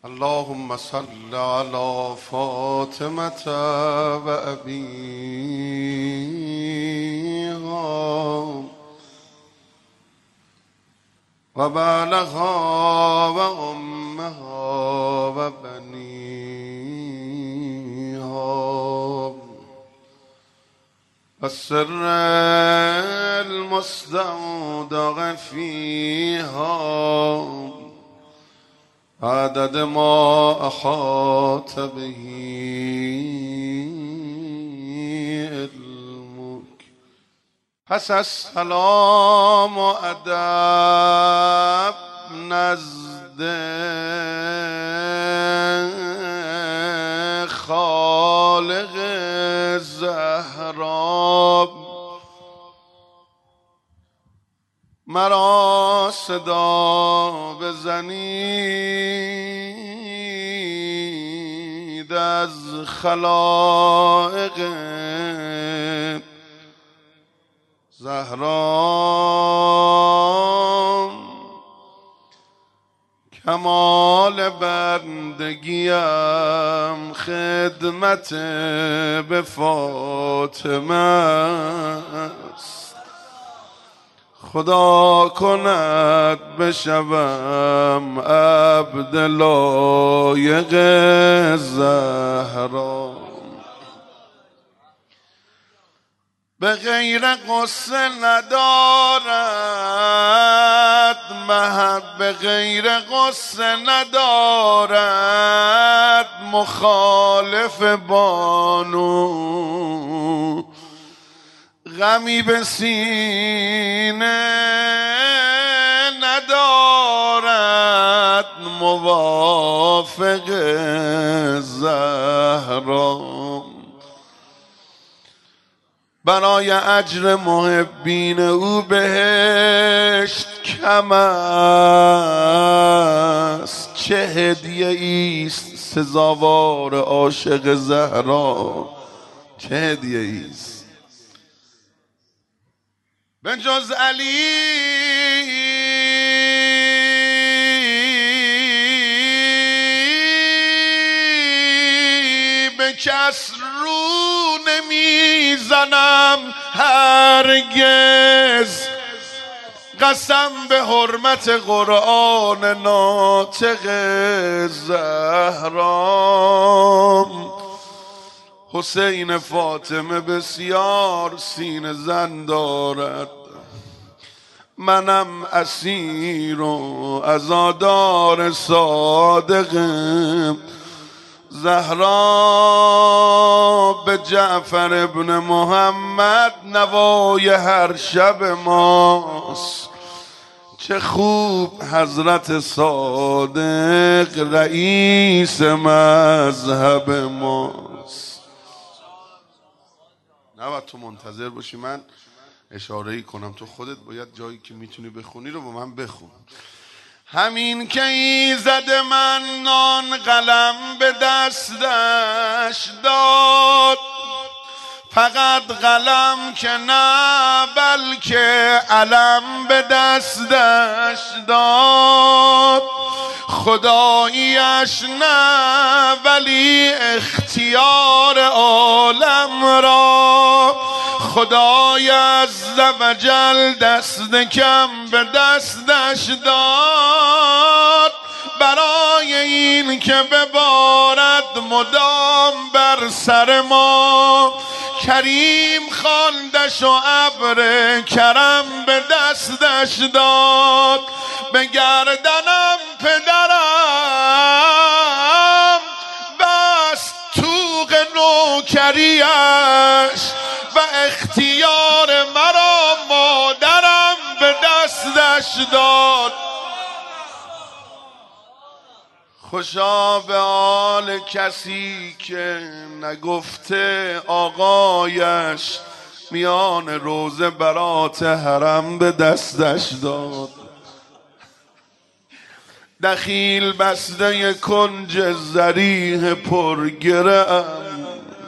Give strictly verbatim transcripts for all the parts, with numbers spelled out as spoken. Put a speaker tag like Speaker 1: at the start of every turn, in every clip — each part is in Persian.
Speaker 1: اللهم صل على فاطمة و أبيها و بعلها و أمها و بنيها و السر المستودع فيها عدد ما أحاط به علمك. پس از سلام و ادب نزد خالق زهرا مرا صدا بزنید از خلائق زهرا، کمال بندگیم خدمت به فاطمه است. خدا کند بشوم عبد لایق زهرا. به غیر غصه ندارد محب، به غیر غصه ندارد مخالف بانو، غمی به سینه ندارد موافق زهرا. برای اجر محبین او بهشت کم است، چه هدیه ایست سزاوار عاشق زهرا، چه هدیه ایست. به جز علی به کس رو نمیزنم هرگز، قسم به حرمت قرآن ناطق زهرا. حسین فاطمه بسیار سینه زن دارد، منم اسیر و عزادار صادق زهرا. به جعفر ابن محمد نوای هر شب ماست، چه خوب حضرت صادق رئیس مذهب ماست. نباید تو منتظر باشی من اشاره‌ای کنم، تو خودت باید جایی که میتونی بخونی رو با من بخون. همین که ایزد منان قلم به دستش داد، فقط قلم که نه بلکه علم به دستش داد. خداییش نه ولی اختیار عالم را، خدای عزوجل دست کم به دستش داد. برای این که ببارد مدام بر سر ما، کریم خواندش و ابر کرم به دستش داد. به گردنم پدرم بس توق نوکریش، و اختیار مرا مادرم به دستش داد. خوشا به حال کسی که نگفته آقایش میان روزه برات حرم به دستش داد. دخیل بسته کنج ذریح پرگرم،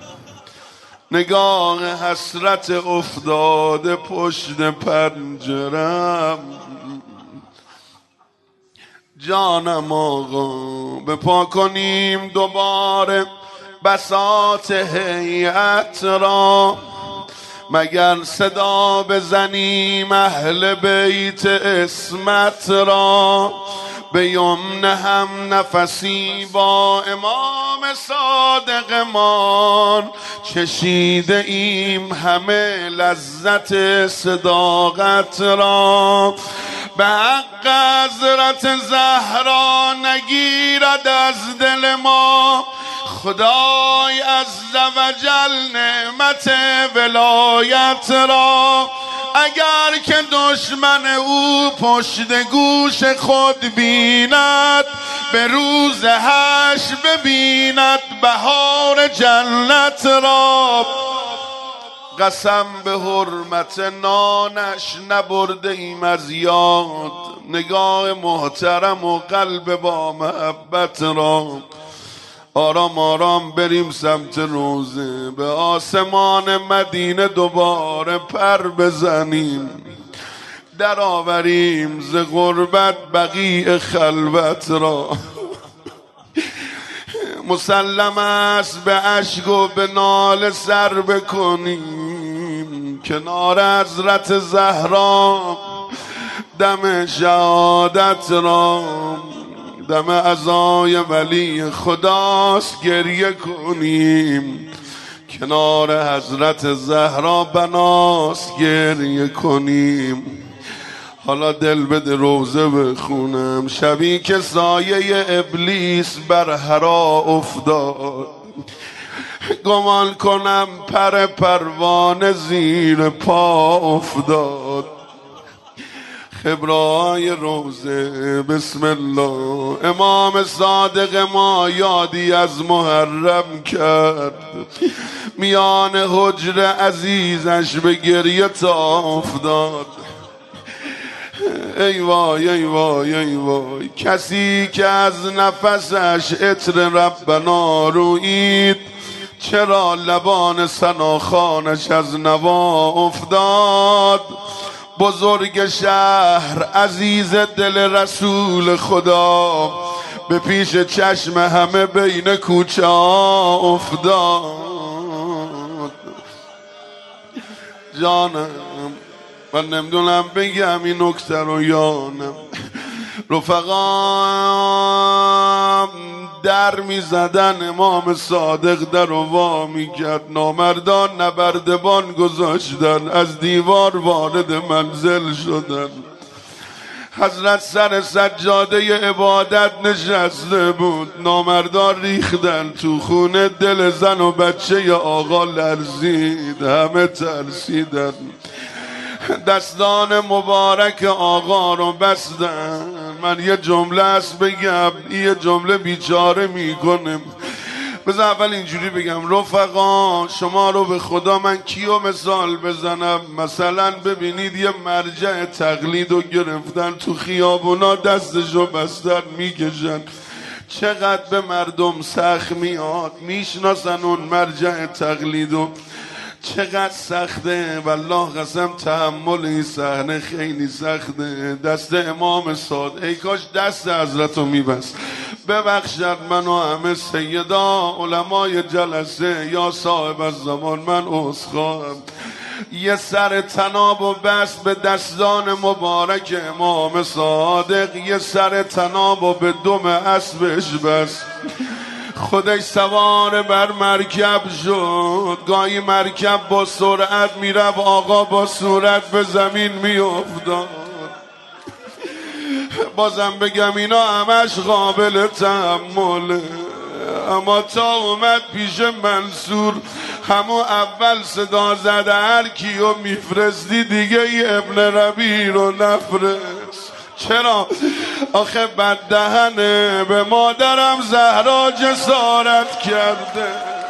Speaker 1: نگاه حسرت افتاده پشت پنجرم. جانم آقا بپا کنیم دوباره بساط هیئت را، مگر صدا بزنیم اهل بیت اسمت را، به یمن هم نفسی با امام صادقمان، چشیده ایم همه لذت صداقت را، به حق حضرت زهرا نگیرد از دل ما، خدای عز و جل نعمت ولایت را، اگر که دشمن او پشت گوش خود بیند، به روز حشر ببیند بهار جنت را، قسم به حرمت نانش نبرده ایم از یاد، نگاه محترم و قلب با محبت را، آرام آرام بریم سمت روزه، به آسمان مدینه دوباره پر بزنیم، در آوریم ز غربت بقیع خلوت را، مسلم است به اشک و به ناله سر بکنیم، کنار حضرت زهرا دم شهادت را، دم عزای ولی خداست گریه کنیم، کنار حضرت زهرا بناست گریه کنیم. حالا دل بده روزه بخونم، شبی که سایه ابلیس بر حرا افتاد، گمان کنم پر پروانه زیر پا افتاد، خبرهای روزه بسم الله، امام صادق ما یادی از محرم کرد، میان حجر عزیزش به گریه تاف داد، ای وای ای وای ای وای، کسی که از نفسش عطر ربنا رویید، چرا لبان ثناخوانش از نوا افتاد، بزرگ شهر عزیز دل رسول خدا، به پیش چشم همه بین کوچه افتاد. جانم من نمیدونم بگم این نکته رو یا نه، رفقا در میزدن، امام صادق در رو وا میکرد، نامردان نبردبان گذاشتن، از دیوار وارد منزل شدن، حضرت سر سجاده عبادت نشسته بود، نامردان ریختن تو خونه، دل زن و بچه آقا لرزید، همه ترسیدن، دستان مبارک آقا رو بستن. من یه جمله است بگم، یه جمله بیچاره میکنم، بذار اول اینجوری بگم، رفقا شما رو به خدا من کیو مثال بزنم، مثلا ببینید یه مرجع تقلید رو گرفتن تو خیابونا، دستشو بستن میکشن، چقدر به مردم سخت میاد، میشناسن اون مرجع تقلیدو، چقدر سخته، والله قسم تحمل این صحنه خیلی سخته، دست امام صادق، ای کاش دست حضرت رو میبست، ببخشد منو همه سیدا علمای جلسه یا صاحب الزمان، من عذرخواهم، یه سر تناب و بس به دستان مبارک امام صادق، یه سر تناب و به دم اسبش بس، خودش سوار بر مرکب شد، گاهی مرکب با سرعت میرفت، آقا با صورت به زمین میافتاد، بازم بگم اینا همش قابل تحمله، اما تا اومد پیش منصور، همون اول صدا زده هر کیو میفرستی دیگه ای ابن ربیع رو نفرست، چرا؟ آخه بددهنه، به مادرم زهرا جسارت کرده،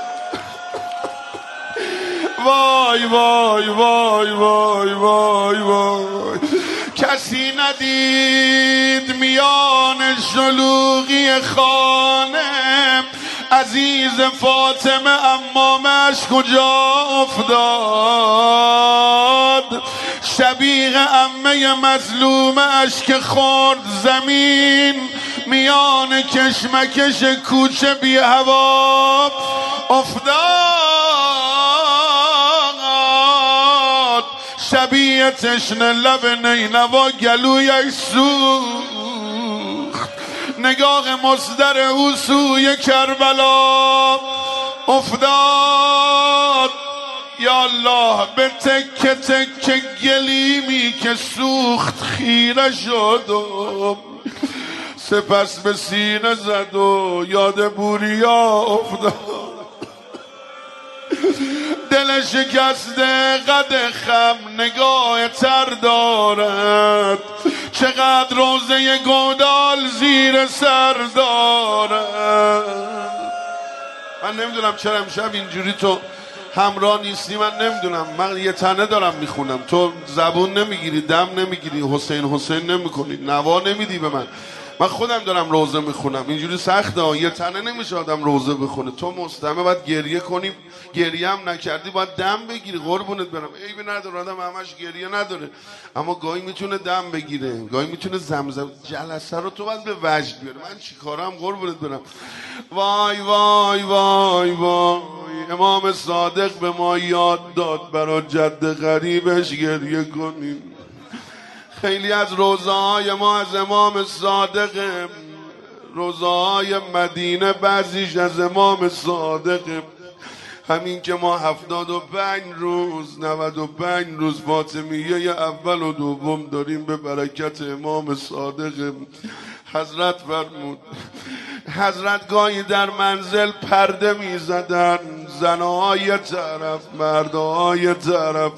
Speaker 1: وای وای وای وای وای وای، کسی ندید میان شلوغی خانه، عزیز فاطمه امامش کجا افتاد، شبیه عمه مظلومش که خورد زمین، میان کشمکش کوچه بی هوا افتاد، شبیه تشنه لب نینوا گلویش سوخت، نگاه مصدر او سوی کربلا افتاد. یا الله به تک تک گلیمی که سوخت خیره شد و سپس به سینه زد و یاد بوریا افتاد. دل شکسته قد خم نگاه تر دارد، چقدر روزه گودال زیر سر دارد. من نمیدونم چرا امشب اینجوری تو همراه نیستی، من نمیدونم. من یه تنه دارم میخونم، تو زبون نمیگیری، دم نمیگیری، حسین حسین نمیکنی، نوا نمیدی به من. من خودم دارم روزه میخونم، اینجوری سخته، یه تنه نمیشه آدم روزه بخونه. تو مستمه باید گریه کنیم، گریه هم نکردی باید دم بگیری. قربونت برم، عیبی نداره آدم همش گریه نداره، اما گاهی میتونه دم بگیره، گاهی میتونه زمزم. جلسه رو تو باید به وجد بیاری. من چیکارم قربونت برم؟ وای وای وای وای، امام صادق به ما یاد داد برای جد غریبش گریه کنیم. خیلی از روزه‌های ما از امام صادق، روزه‌های مدینه بعضیش از امام صادق. همین که ما هفتاد و پنج روز نود و پنج روز فاطمیه اول و دوم داریم به برکت امام صادق. حضرت فرمود، حضرت گاهی در منزل پرده می زدن، زنهای طرف مردهای طرف.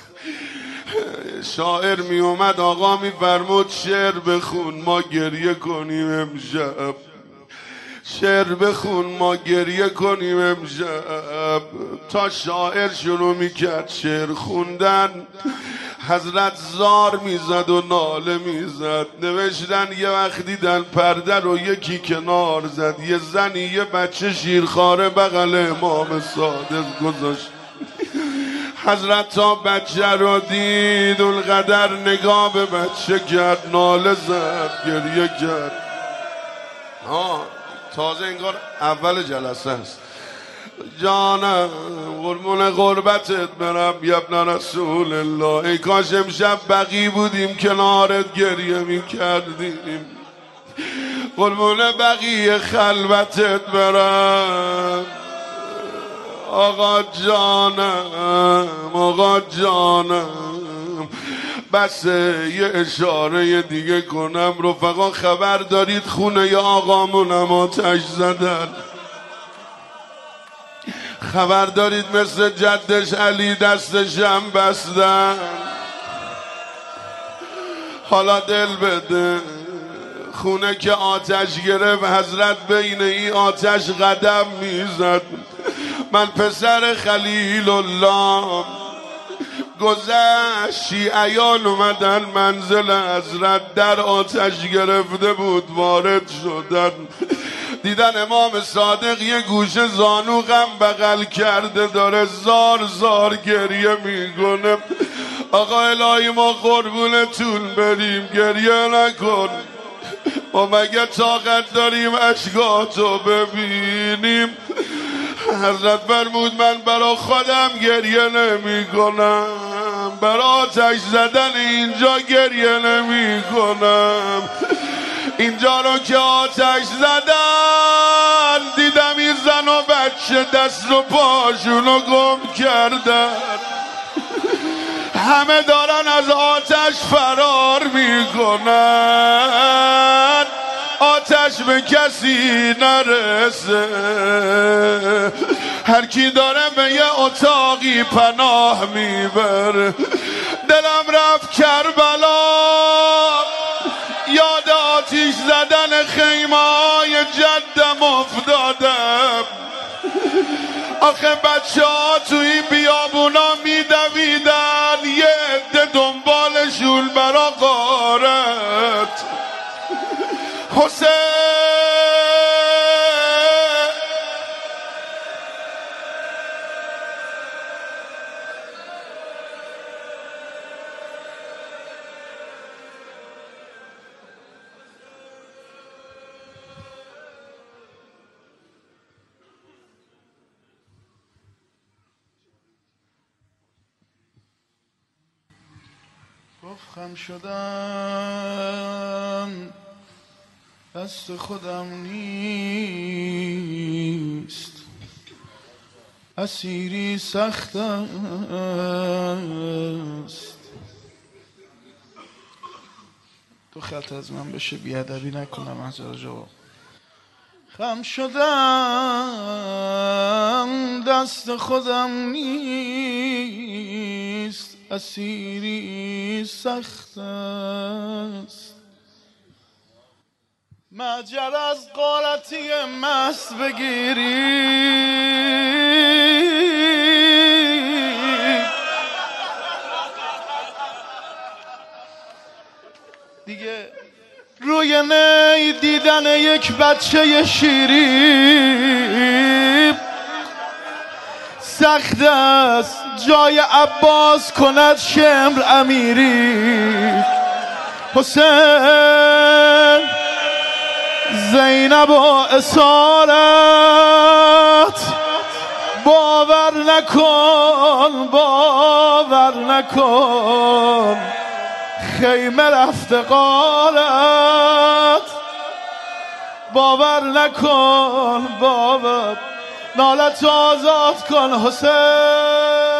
Speaker 1: شاعر می اومد آقا می فرمود شعر بخون ما گریه کنیم امشب، شعر بخون ما گریه کنیم امشب. تا شاعر شروع می کرد شعر خوندن، حضرت زار میزد و ناله میزد. نوشتن یه وقت دیدن پرده رو یکی کنار زد، یه زنی یه بچه شیرخواره بغل امام صادق گذاشت. حضرت تا بچه رو دید اونقدر نگاه به بچه کرد، ناله زد، گریه کرد. آه تازه انگار اول جلسه است. جانم قربون غربتت برم یبن رسول الله، ای کاش امشب بقی بودیم کنارت گریه می کردیم. قربون بقی خلوتت برم آقا جانم، آقا جانم. بس یه اشاره دیگه کنم، رفقا خبر دارید خونه یا آقامونم آتش زدن؟ خبر دارید مثل جدش علی دستشم بستن؟ حالا دل بده، خونه که آتش گرفت حضرت بین این آتش قدم میزد. من پسر خلیل الله گذشت، شیعیان اومدن منزل حضرت، در آتش گرفته بود، وارد شدن، دیدن امام صادق یه گوشه زانو غم بغل کرده داره زار زار گریه میکنه. آقا الهی ما قربونتون بریم، گریه نکن، ما مگه طاقت داریم اشکاتو ببینیم؟ حضرت فرمود من برا خودم گریه نمی کنم، برا آتش زدن اینجا گریه نمی کنم. اینجا رو که آتش زدن دیدم این زن و بچه دست و پاشونو گم کردن، همه دارن از آتش فرار میکنن، آتش به کسی نرسه، هر کی داره به یه اتاقی پناه میبره. دلم رفت کربلا، یاد آتیش زدن خیمه های جدم افتادم. آخه بچه ها توی بیابونا میدویدن، یه عده دنبالشون برا غارت. حسین
Speaker 2: گفت خم شدن دست خودم نیست، اسیری سخت است. تو خط از من بشه بیادبی نکنم از جواب. خم شدم دست خودم نیست، اسیری سخت است. مجر از غارتی مست بگیری، دیگه روی نی دیدن یک بچه شیری سخت است. جای عباس کند شمر امیری. حسین زینب و اسارت باور نکن، باور نکن، خیمه رفته قالت. باور نکن، باور، نالت آزاد کن حسین.